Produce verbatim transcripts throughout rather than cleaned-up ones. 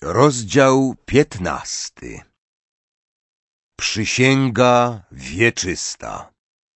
Rozdział piętnasty. Przysięga wieczysta.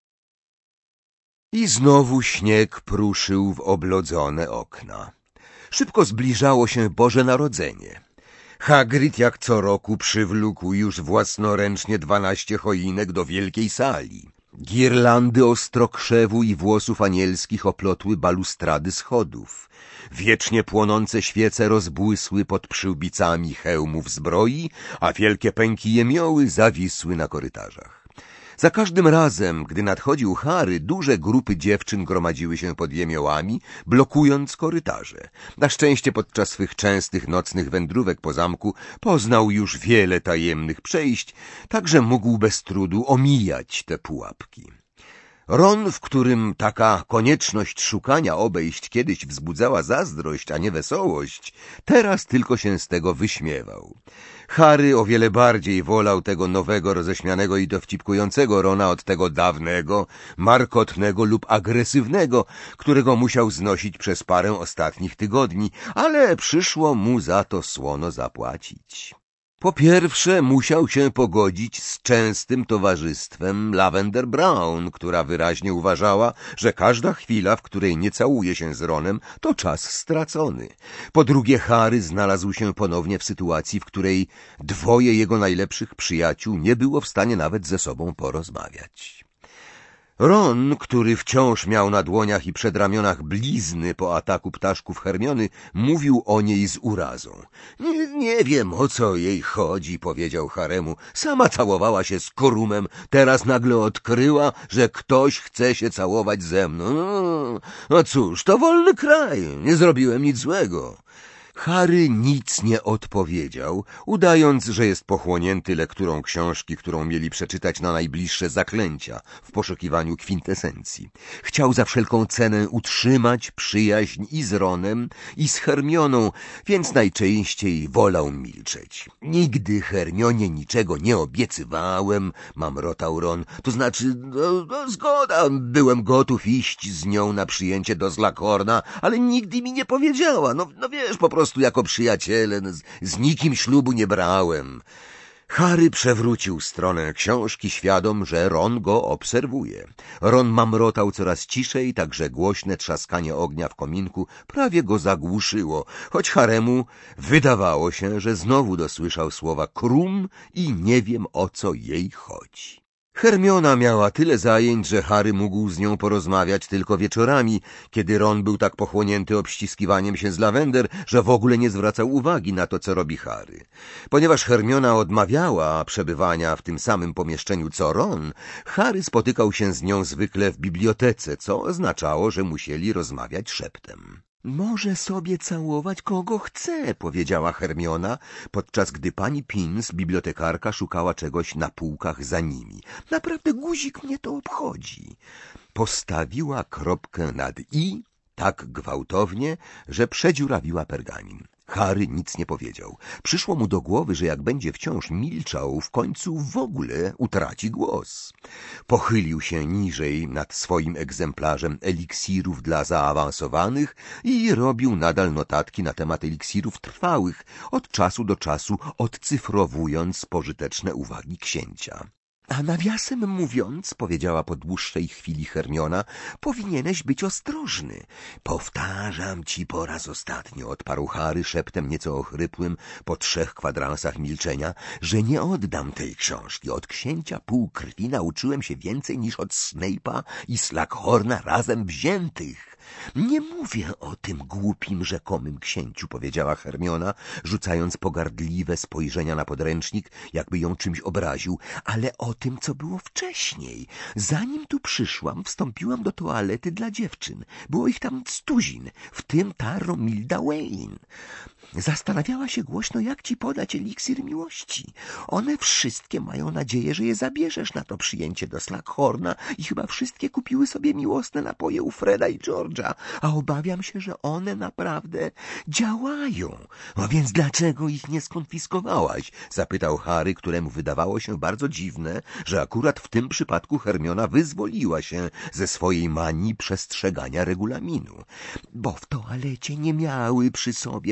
I znowu śnieg pruszył w oblodzone okna. Szybko zbliżało się Boże Narodzenie. Hagrid jak co roku przywlókł już własnoręcznie dwanaście choinek do wielkiej sali. Girlandy ostrokrzewu i włosów anielskich oplotły balustrady schodów. Wiecznie płonące świece rozbłysły pod przyłbicami hełmów zbroi, a wielkie pęki jemioły zawisły na korytarzach. Za każdym razem, gdy nadchodził Harry, duże grupy dziewczyn gromadziły się pod jemiołami, blokując korytarze. Na szczęście podczas swych częstych nocnych wędrówek po zamku poznał już wiele tajemnych przejść, tak że mógł bez trudu omijać te pułapki. Ron, w którym taka konieczność szukania obejść kiedyś wzbudzała zazdrość, a nie wesołość, teraz tylko się z tego wyśmiewał. Harry o wiele bardziej wolał tego nowego, roześmianego i dowcipkującego Rona od tego dawnego, markotnego lub agresywnego, którego musiał znosić przez parę ostatnich tygodni, ale przyszło mu za to słono zapłacić. Po pierwsze musiał się pogodzić z częstym towarzystwem Lavender Brown, która wyraźnie uważała, że każda chwila, w której nie całuje się z Ronem, to czas stracony. Po drugie Harry znalazł się ponownie w sytuacji, w której dwoje jego najlepszych przyjaciół nie było w stanie nawet ze sobą porozmawiać. Ron, który wciąż miał na dłoniach i przedramionach blizny po ataku ptaszków Hermiony, mówił o niej z urazą. Nie, nie wiem, o co jej chodzi, powiedział Haremu. Sama całowała się z Korumem, teraz nagle odkryła, że ktoś chce się całować ze mną. No, no cóż, to wolny kraj, nie zrobiłem nic złego. Harry nic nie odpowiedział, udając, że jest pochłonięty lekturą książki, którą mieli przeczytać na najbliższe zaklęcia w poszukiwaniu kwintesencji. Chciał za wszelką cenę utrzymać przyjaźń i z Ronem, i z Hermioną, więc najczęściej wolał milczeć. Nigdy Hermionie niczego nie obiecywałem, mamrotał Ron, to znaczy, no, no, zgoda, byłem gotów iść z nią na przyjęcie do Slughorna, ale nigdy mi nie powiedziała, no, no wiesz, po prostu Po prostu jako przyjaciele, z, z nikim ślubu nie brałem. Harry przewrócił stronę książki, świadom, że Ron go obserwuje. Ron mamrotał coraz ciszej, tak że głośne trzaskanie ognia w kominku prawie go zagłuszyło, choć Haremu wydawało się, że znowu dosłyszał słowa Krum i nie wiem, o co jej chodzi. Hermiona miała tyle zajęć, że Harry mógł z nią porozmawiać tylko wieczorami, kiedy Ron był tak pochłonięty obściskiwaniem się z Lavender, że w ogóle nie zwracał uwagi na to, co robi Harry. Ponieważ Hermiona odmawiała przebywania w tym samym pomieszczeniu co Ron, Harry spotykał się z nią zwykle w bibliotece, co oznaczało, że musieli rozmawiać szeptem. Może sobie całować kogo chce, powiedziała Hermiona, podczas gdy pani Pins, bibliotekarka, szukała czegoś na półkach za nimi. Naprawdę guzik mnie to obchodzi. Postawiła kropkę nad i tak gwałtownie, że przedziurawiła pergamin. Harry nic nie powiedział. Przyszło mu do głowy, że jak będzie wciąż milczał, w końcu w ogóle utraci głos. Pochylił się niżej nad swoim egzemplarzem eliksirów dla zaawansowanych i robił nadal notatki na temat eliksirów trwałych, od czasu do czasu odcyfrowując pożyteczne uwagi księcia. A nawiasem mówiąc, powiedziała po dłuższej chwili Hermiona, powinieneś być ostrożny. Powtarzam ci po raz ostatni, odparł Harry szeptem nieco ochrypłym po trzech kwadransach milczenia, że nie oddam tej książki. Od księcia półkrwi nauczyłem się więcej niż od Snape'a i Slughorna razem wziętych. Nie mówię o tym głupim, rzekomym księciu, powiedziała Hermiona, rzucając pogardliwe spojrzenia na podręcznik, jakby ją czymś obraził, ale o tym, co było wcześniej. Zanim tu przyszłam, wstąpiłam do toalety dla dziewczyn. Było ich tam stuzin, w tym ta Romilda Wayne. Zastanawiała się głośno, jak ci podać eliksir miłości. One wszystkie mają nadzieję, że je zabierzesz na to przyjęcie do Slughorna i chyba wszystkie kupiły sobie miłosne napoje u Freda i George'a, a obawiam się, że one naprawdę działają. No więc dlaczego ich nie skonfiskowałaś? Zapytał Harry, któremu wydawało się bardzo dziwne, że akurat w tym przypadku Hermiona wyzwoliła się ze swojej manii przestrzegania regulaminu. Bo w toalecie nie miały przy sobie flakonu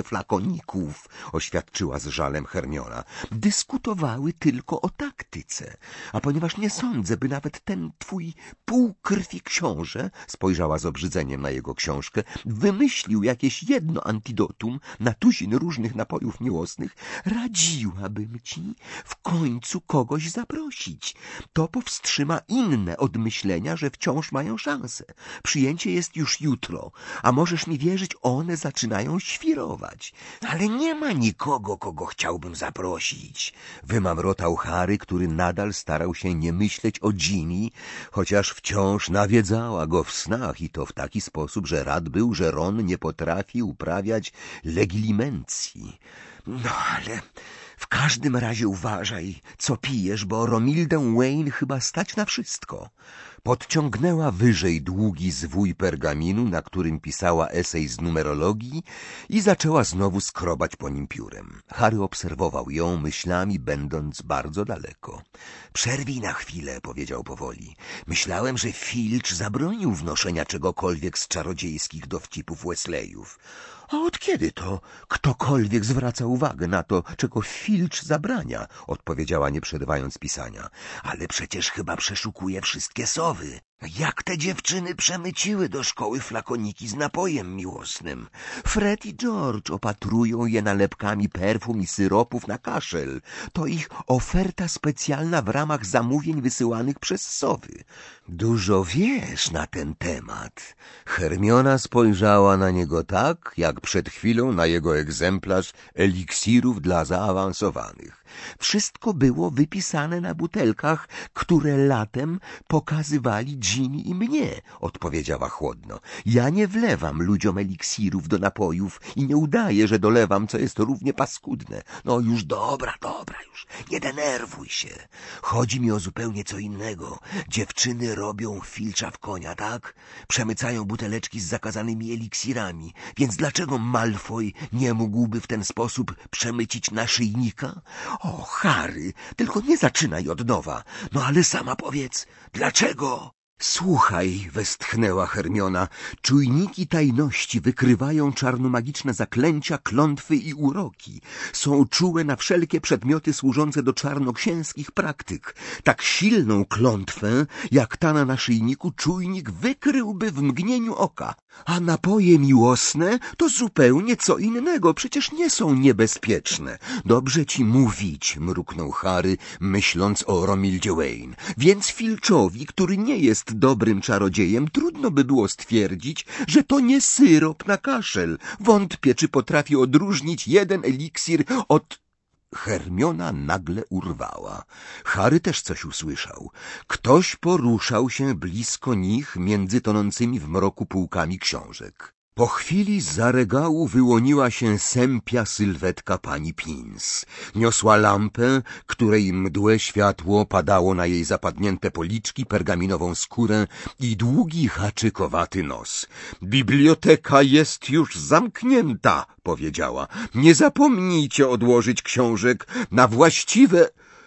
flakoników, oświadczyła z żalem Hermiona. Dyskutowały tylko o taktyce. A ponieważ nie sądzę, by nawet ten twój półkrwi książę, spojrzała z obrzydzeniem na jego książkę, wymyślił jakieś jedno antidotum na tuzin różnych napojów miłosnych, radziłabym ci w końcu kogoś zaprosić. To powstrzyma inne od myślenia, że wciąż mają szansę. Przyjęcie jest już jutro, a możesz mi wierzyć, one zaczynają świrować. Ale nie ma nikogo, kogo chciałbym zaprosić, wymamrotał Harry, który nadal starał się nie myśleć o Ginny, chociaż wciąż nawiedzała go w snach i to w taki sposób, że rad był, że Ron nie potrafi uprawiać legilimencji. No ale w każdym razie uważaj, co pijesz, bo Romildę Wayne chyba stać na wszystko. Podciągnęła wyżej długi zwój pergaminu, na którym pisała esej z numerologii i zaczęła znowu skrobać po nim piórem. Harry obserwował ją myślami, będąc bardzo daleko. Przerwij na chwilę, powiedział powoli. Myślałem, że Filch zabronił wnoszenia czegokolwiek z czarodziejskich dowcipów Wesleyów. A od kiedy to ktokolwiek zwraca uwagę na to, czego Filch zabrania? Odpowiedziała, nie przerywając pisania. Ale przecież chyba przeszukuje wszystkie sowy. Jak te dziewczyny przemyciły do szkoły flakoniki z napojem miłosnym. Fred i George opatrują je nalepkami perfum i syropów na kaszel. To ich oferta specjalna w ramach zamówień wysyłanych przez sowy. Dużo wiesz na ten temat. Hermiona spojrzała na niego tak, jak przed chwilą na jego egzemplarz eliksirów dla zaawansowanych. Wszystko było wypisane na butelkach, które latem pokazywali Ginny i mnie, odpowiedziała chłodno. Ja nie wlewam ludziom eliksirów do napojów i nie udaję, że dolewam, co jest równie paskudne. No już dobra, dobra, już nie denerwuj się. Chodzi mi o zupełnie co innego. Dziewczyny robią Filcha w konia, tak? Przemycają buteleczki z zakazanymi eliksirami. Więc dlaczego Malfoy nie mógłby w ten sposób przemycić naszyjnika? O, Harry, tylko nie zaczynaj od nowa. No ale sama powiedz, dlaczego? Słuchaj, westchnęła Hermiona, czujniki tajności wykrywają czarnomagiczne zaklęcia, klątwy i uroki. Są czułe na wszelkie przedmioty służące do czarnoksięskich praktyk. Tak silną klątwę, jak ta na naszyjniku, czujnik wykryłby w mgnieniu oka. A napoje miłosne to zupełnie co innego, przecież nie są niebezpieczne. Dobrze ci mówić, mruknął Harry, myśląc o Romildzie Wayne. Więc Filchowi, który nie jest dobrym czarodziejem, trudno by było stwierdzić, że to nie syrop na kaszel. Wątpię, czy potrafi odróżnić jeden eliksir od... Hermiona nagle urwała. Harry też coś usłyszał. Ktoś poruszał się blisko nich między tonącymi w mroku półkami książek. Po chwili zza regału wyłoniła się sępia sylwetka pani Pins. Niosła lampę, której mdłe światło padało na jej zapadnięte policzki, pergaminową skórę i długi haczykowaty nos. Biblioteka jest już zamknięta, powiedziała. Nie zapomnijcie odłożyć książek na właściwe...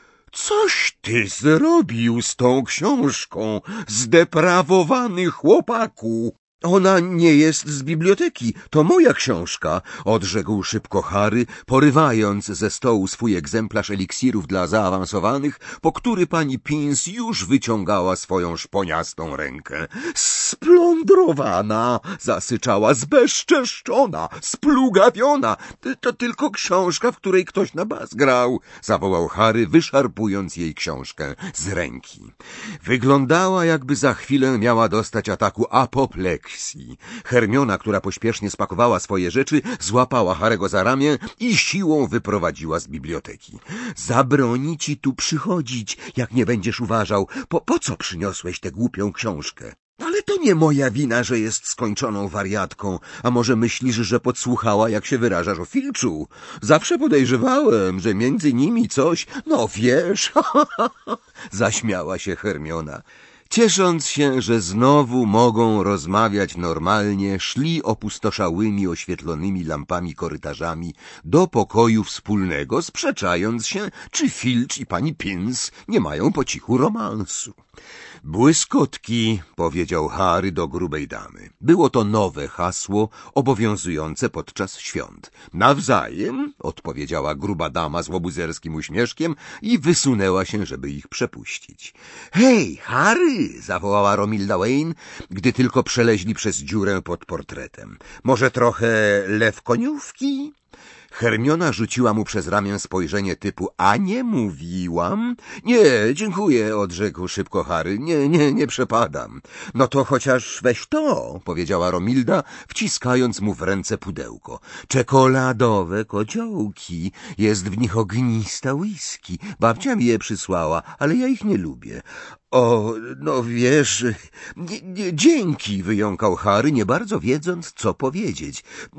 Coś ty zrobił z tą książką, zdeprawowany chłopaku. Ona nie jest z biblioteki, to moja książka, odrzekł szybko Harry, porywając ze stołu swój egzemplarz eliksirów dla zaawansowanych, po który pani Pins już wyciągała swoją szponiastą rękę. Splądrowana, zasyczała, zbezczeszczona, splugawiona. To tylko książka, w której ktoś na bas grał, zawołał Harry, wyszarpując jej książkę z ręki. Wyglądała, jakby za chwilę miała dostać ataku apopleksji. Hermiona, która pośpiesznie spakowała swoje rzeczy, złapała Harego za ramię i siłą wyprowadziła z biblioteki. Zabroni ci tu przychodzić, jak nie będziesz uważał. Po, po co przyniosłeś tę głupią książkę? Ale to nie moja wina, że jest skończoną wariatką. A może myślisz, że podsłuchała, jak się wyrażasz o Filchu? Zawsze podejrzewałem, że między nimi coś... No wiesz... Zaśmiała się Hermiona. Ciesząc się, że znowu mogą rozmawiać normalnie, szli opustoszałymi, oświetlonymi lampami korytarzami do pokoju wspólnego, sprzeczając się, czy Filch i pani Pins nie mają po cichu romansu. Błyskotki, powiedział Harry do grubej damy. Było to nowe hasło, obowiązujące podczas świąt. Nawzajem, odpowiedziała gruba dama z łobuzerskim uśmieszkiem i wysunęła się, żeby ich przepuścić. Hej, Harry, zawołała Romilda Wayne, gdy tylko przeleźli przez dziurę pod portretem. Może trochę lew koniówki? Hermiona rzuciła mu przez ramię spojrzenie typu a nie mówiłam? Nie, dziękuję, odrzekł szybko Harry. Nie, nie, nie przepadam. No to chociaż weź to, powiedziała Romilda, wciskając mu w ręce pudełko. Czekoladowe kociołki. Jest w nich ognista whisky. Babcia mi je przysłała, ale ja ich nie lubię. O, no wiesz, nie, nie, dzięki, wyjąkał Harry, nie bardzo wiedząc, co powiedzieć.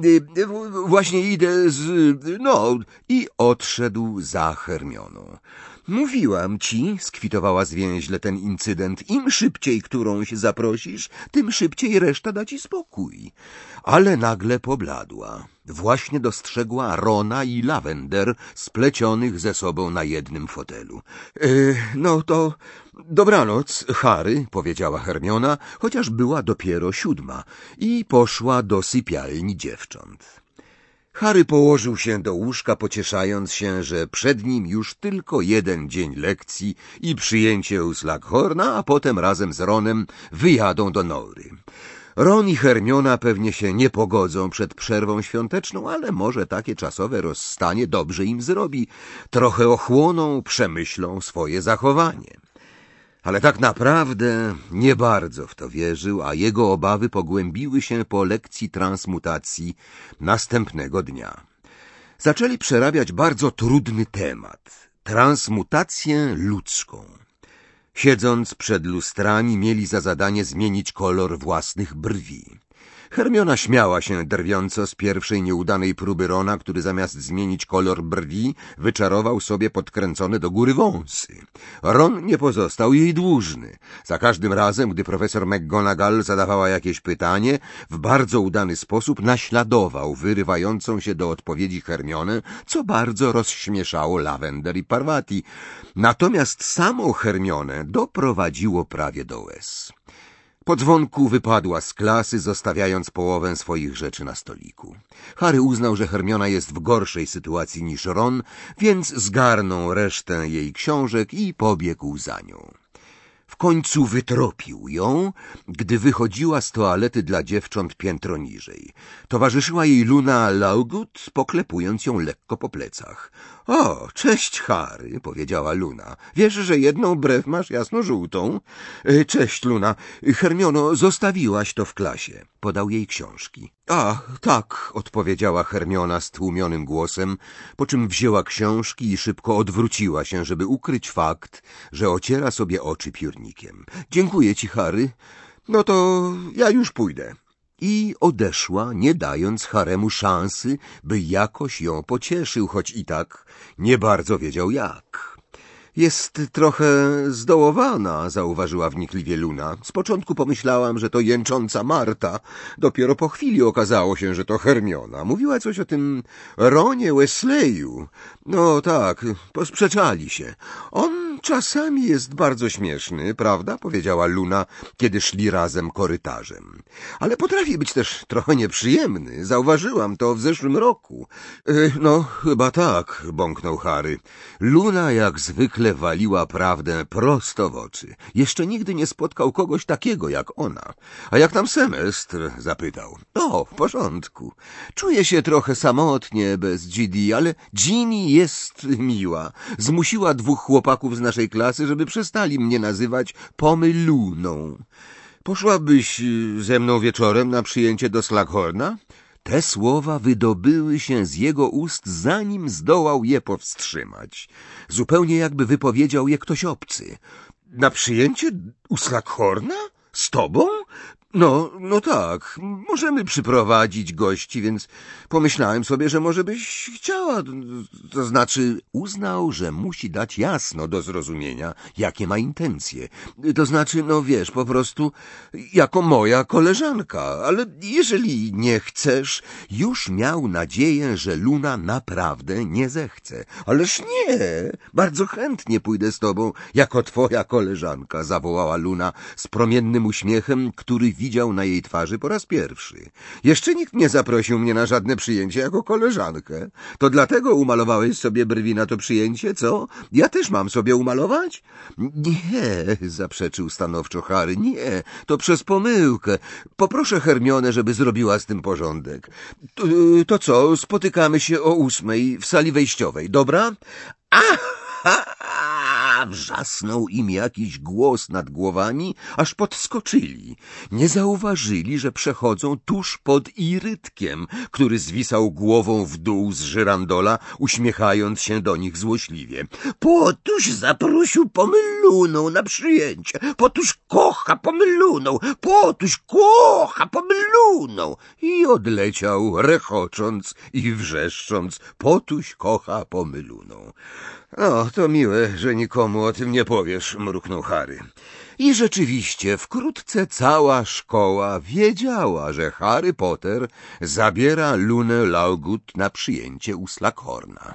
Właśnie idę z... no... I odszedł za Hermioną. Mówiłam ci, skwitowała zwięźle ten incydent, im szybciej którąś zaprosisz, tym szybciej reszta da ci spokój. Ale nagle pobladła. Właśnie dostrzegła Rona i Lavender splecionych ze sobą na jednym fotelu. E, no to dobranoc, Harry, powiedziała Hermiona, chociaż była dopiero siódma, i poszła do sypialni dziewcząt. Harry położył się do łóżka, pocieszając się, że przed nim już tylko jeden dzień lekcji i przyjęcie u Slughorna, a potem razem z Ronem wyjadą do Nory. Ron i Hermiona pewnie się nie pogodzą przed przerwą świąteczną, ale może takie czasowe rozstanie dobrze im zrobi. Trochę ochłoną, przemyślą swoje zachowanie. Ale tak naprawdę nie bardzo w to wierzył, a jego obawy pogłębiły się po lekcji transmutacji następnego dnia. Zaczęli przerabiać bardzo trudny temat – transmutację ludzką. Siedząc przed lustrami, mieli za zadanie zmienić kolor własnych brwi. Hermiona śmiała się drwiąco z pierwszej nieudanej próby Rona, który zamiast zmienić kolor brwi, wyczarował sobie podkręcone do góry wąsy. Ron nie pozostał jej dłużny. Za każdym razem, gdy profesor McGonagall zadawała jakieś pytanie, w bardzo udany sposób naśladował wyrywającą się do odpowiedzi Hermionę, co bardzo rozśmieszało Lavender i Parvati. Natomiast samą Hermionę doprowadziło prawie do łez. Po dzwonku wypadła z klasy, zostawiając połowę swoich rzeczy na stoliku. Harry uznał, że Hermiona jest w gorszej sytuacji niż Ron, więc zgarnął resztę jej książek i pobiegł za nią. W końcu wytropił ją, gdy wychodziła z toalety dla dziewcząt piętro niżej. Towarzyszyła jej Luna Lovegood, poklepując ją lekko po plecach. — O, cześć, Harry — powiedziała Luna. — Wiesz, że jedną brew masz jasno-żółtą? — Cześć, Luna. Hermiono, zostawiłaś to w klasie. Podał jej książki. — A, tak — odpowiedziała Hermiona stłumionym głosem, po czym wzięła książki i szybko odwróciła się, żeby ukryć fakt, że ociera sobie oczy piórnikiem. — Dziękuję ci, Harry. No to ja już pójdę. I odeszła, nie dając Haremu szansy, by jakoś ją pocieszył, choć i tak nie bardzo wiedział jak. Jest trochę zdołowana, zauważyła wnikliwie Luna. Z początku pomyślałam, że to jęcząca Marta. Dopiero po chwili okazało się, że to Hermiona. Mówiła coś o tym Ronie Weasleyu. No tak, posprzeczali się. On czasami jest bardzo śmieszny, prawda? Powiedziała Luna, kiedy szli razem korytarzem. Ale potrafi być też trochę nieprzyjemny. Zauważyłam to w zeszłym roku. No, chyba tak, bąknął Harry. Luna jak zwykle waliła prawdę prosto w oczy. Jeszcze nigdy nie spotkał kogoś takiego jak ona. A jak tam semestr? Zapytał. O, w porządku. Czuję się trochę samotnie bez G D, ale Ginny jest miła. Zmusiła dwóch chłopaków z naszej klasy, żeby przestali mnie nazywać Pomyluną. Poszłabyś ze mną wieczorem na przyjęcie do Slughorna? Te słowa wydobyły się z jego ust, zanim zdołał je powstrzymać. Zupełnie jakby wypowiedział je ktoś obcy. Na przyjęcie u Slughorna? Z tobą? No, no tak, możemy przyprowadzić gości, więc pomyślałem sobie, że może byś chciała, to znaczy uznał, że musi dać jasno do zrozumienia, jakie ma intencje. To znaczy, no wiesz, po prostu jako moja koleżanka, ale jeżeli nie chcesz, już miał nadzieję, że Luna naprawdę nie zechce. Ależ nie, bardzo chętnie pójdę z tobą jako twoja koleżanka, zawołała Luna z promiennym uśmiechem, który widział na jej twarzy po raz pierwszy. Jeszcze nikt nie zaprosił mnie na żadne przyjęcie jako koleżankę. To dlatego umalowałeś sobie brwi na to przyjęcie, co? Ja też mam sobie umalować? Nie, zaprzeczył stanowczo Harry, nie, to przez pomyłkę. Poproszę Hermionę, żeby zrobiła z tym porządek. To, to co, spotykamy się o ósmej w sali wejściowej, dobra? Aha! Wrzasnął im jakiś głos nad głowami, aż podskoczyli. Nie zauważyli, że przechodzą tuż pod Irytkiem, który zwisał głową w dół z żyrandola, uśmiechając się do nich złośliwie. Potuś zaprosił pomyluną na przyjęcie. Potuś kocha pomyluną. Potuś kocha pomyluną. I odleciał, rechocząc i wrzeszcząc. Potuś kocha pomyluną. No, to miłe, że nikomu o tym nie powiesz, mruknął Harry. I rzeczywiście wkrótce cała szkoła wiedziała, że Harry Potter zabiera Lunę Lovegood na przyjęcie u Slughorna.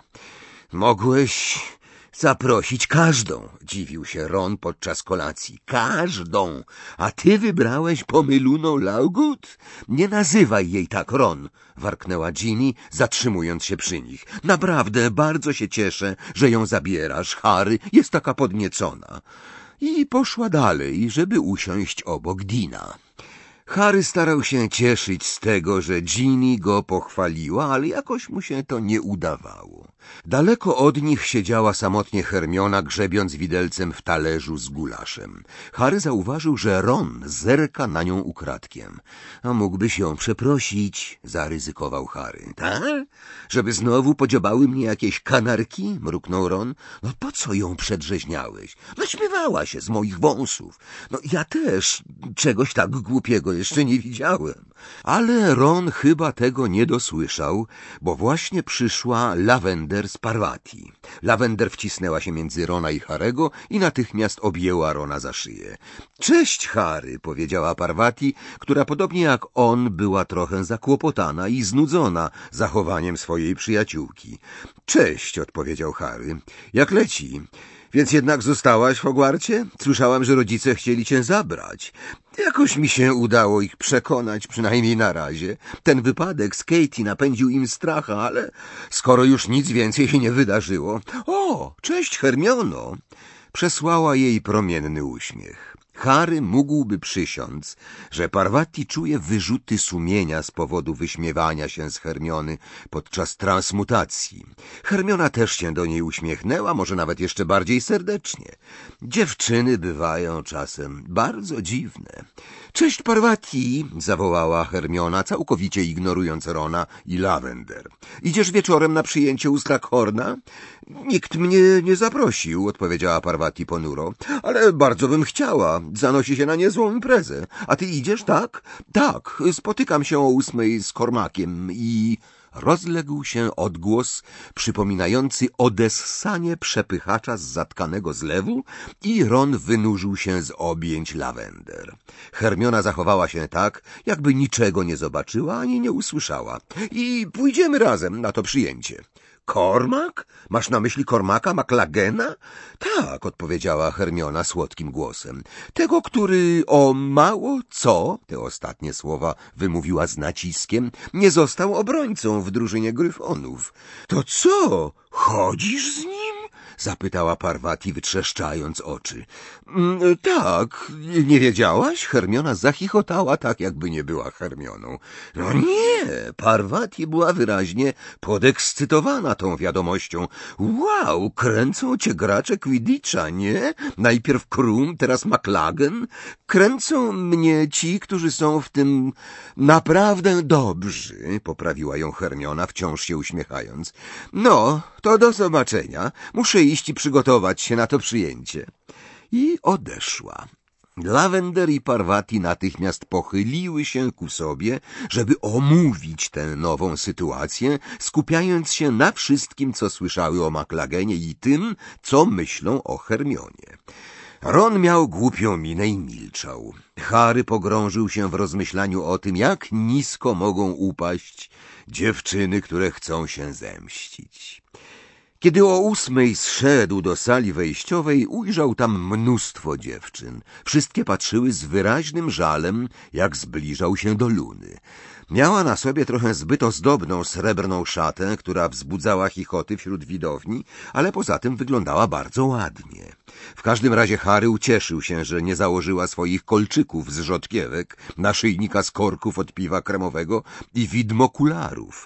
Mogłeś zaprosić każdą, dziwił się Ron podczas kolacji. Każdą, a ty wybrałeś pomyluną Lovegood? Nie nazywaj jej tak, Ron, warknęła Ginny, zatrzymując się przy nich. Naprawdę bardzo się cieszę, że ją zabierasz, Harry, jest taka podniecona. I poszła dalej, żeby usiąść obok Dina. Harry starał się cieszyć z tego, że Ginny go pochwaliła, ale jakoś mu się to nie udawało. Daleko od nich siedziała samotnie Hermiona, grzebiąc widelcem w talerzu z gulaszem. Harry zauważył, że Ron zerka na nią ukradkiem. A mógłbyś ją przeprosić, zaryzykował Harry. Tak? Żeby znowu podziobały mnie jakieś kanarki? Mruknął Ron. No po co ją przedrzeźniałeś? Naśmiewała się z moich wąsów. No ja też czegoś tak głupiego jeszcze nie widziałem. Ale Ron chyba tego nie dosłyszał, bo właśnie przyszła Lavender z Parvati. Lavender wcisnęła się między Rona i Harego i natychmiast objęła Rona za szyję. Cześć, Harry, powiedziała Parvati, która podobnie jak on była trochę zakłopotana i znudzona zachowaniem swojej przyjaciółki. Cześć, odpowiedział Harry. Jak leci? Więc jednak zostałaś w Hogwarcie? Słyszałam, że rodzice chcieli cię zabrać. Jakoś mi się udało ich przekonać, przynajmniej na razie. Ten wypadek z Katie napędził im stracha, ale skoro już nic więcej się nie wydarzyło... O, cześć, Hermiono! Przesłała jej promienny uśmiech. Harry mógłby przysiąc, że Parvati czuje wyrzuty sumienia z powodu wyśmiewania się z Hermiony podczas transmutacji. Hermiona też się do niej uśmiechnęła, może nawet jeszcze bardziej serdecznie. Dziewczyny bywają czasem bardzo dziwne. Cześć, Parvati, zawołała Hermiona, całkowicie ignorując Rona i Lavender. Idziesz wieczorem na przyjęcie u Slughorna? Nikt mnie nie zaprosił, odpowiedziała Parvati ponuro, ale bardzo bym chciała. Zanosi się na niezłą imprezę. A ty idziesz, tak? Tak, spotykam się o ósmej z Cormaciem i... Rozległ się odgłos przypominający odessanie przepychacza z zatkanego zlewu i Ron wynurzył się z objęć Lavender. Hermiona zachowała się tak, jakby niczego nie zobaczyła ani nie usłyszała. I pójdziemy razem na to przyjęcie. Cormac? Masz na myśli Cormaca McLagena? Tak, odpowiedziała Hermiona słodkim głosem. Tego, który o mało co, te ostatnie słowa wymówiła z naciskiem, nie został obrońcą w drużynie Gryfonów. To co? Chodzisz z nim? Zapytała Parvati, wytrzeszczając oczy. Mm, tak, nie wiedziałaś? Hermiona zachichotała tak, jakby nie była Hermioną. No nie, Parvati była wyraźnie podekscytowana tą wiadomością. Wow, kręcą cię gracze Quidditcha, nie? Najpierw Krum, teraz McLaggen. Kręcą mnie ci, którzy są w tym naprawdę dobrzy, poprawiła ją Hermiona, wciąż się uśmiechając. No, to do zobaczenia. Muszę iść i przygotować się na to przyjęcie. I odeszła. Lavender i Parvati natychmiast pochyliły się ku sobie, żeby omówić tę nową sytuację, skupiając się na wszystkim, co słyszały o Maklagenie i tym, co myślą o Hermionie. Ron miał głupią minę i milczał. Harry pogrążył się w rozmyślaniu o tym, jak nisko mogą upaść dziewczyny, które chcą się zemścić. Kiedy o ósmej zszedł do sali wejściowej, ujrzał tam mnóstwo dziewczyn. Wszystkie patrzyły z wyraźnym żalem, jak zbliżał się do Luny. Miała na sobie trochę zbyt ozdobną srebrną szatę, która wzbudzała chichoty wśród widowni, ale poza tym wyglądała bardzo ładnie. W każdym razie Harry ucieszył się, że nie założyła swoich kolczyków z rzodkiewek, naszyjnika z korków od piwa kremowego i widmokularów.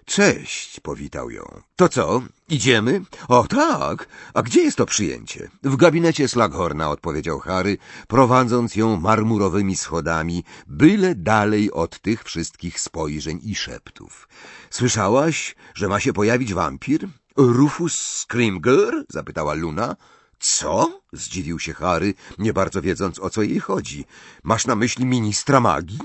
Cześć, powitał ją. To co, idziemy? O tak, a gdzie jest to przyjęcie? W gabinecie Slughorna, odpowiedział Harry, prowadząc ją marmurowymi schodami, byle dalej od tych wszystkich spojrzeń i szeptów. Słyszałaś, że ma się pojawić wampir? Rufus Scrimgeour? Zapytała Luna. Co? Zdziwił się Harry, nie bardzo wiedząc, o co jej chodzi. Masz na myśli ministra magii?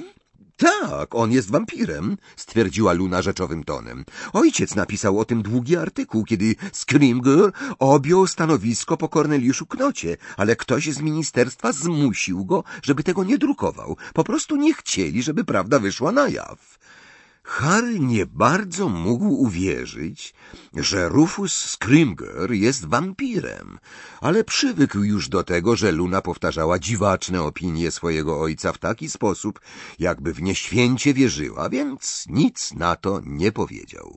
Tak, on jest wampirem, stwierdziła Luna rzeczowym tonem. Ojciec napisał o tym długi artykuł, kiedy Scrimgeour objął stanowisko po Corneliuszu Knocie, ale ktoś z ministerstwa zmusił go, żeby tego nie drukował. Po prostu nie chcieli, żeby prawda wyszła na jaw. Harry nie bardzo mógł uwierzyć, że Rufus Scrimgeour jest wampirem, ale przywykł już do tego, że Luna powtarzała dziwaczne opinie swojego ojca w taki sposób, jakby w nie święcie wierzyła, więc nic na to nie powiedział.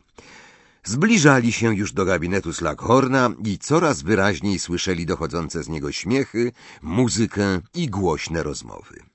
Zbliżali się już do gabinetu Slughorna i coraz wyraźniej słyszeli dochodzące z niego śmiechy, muzykę i głośne rozmowy.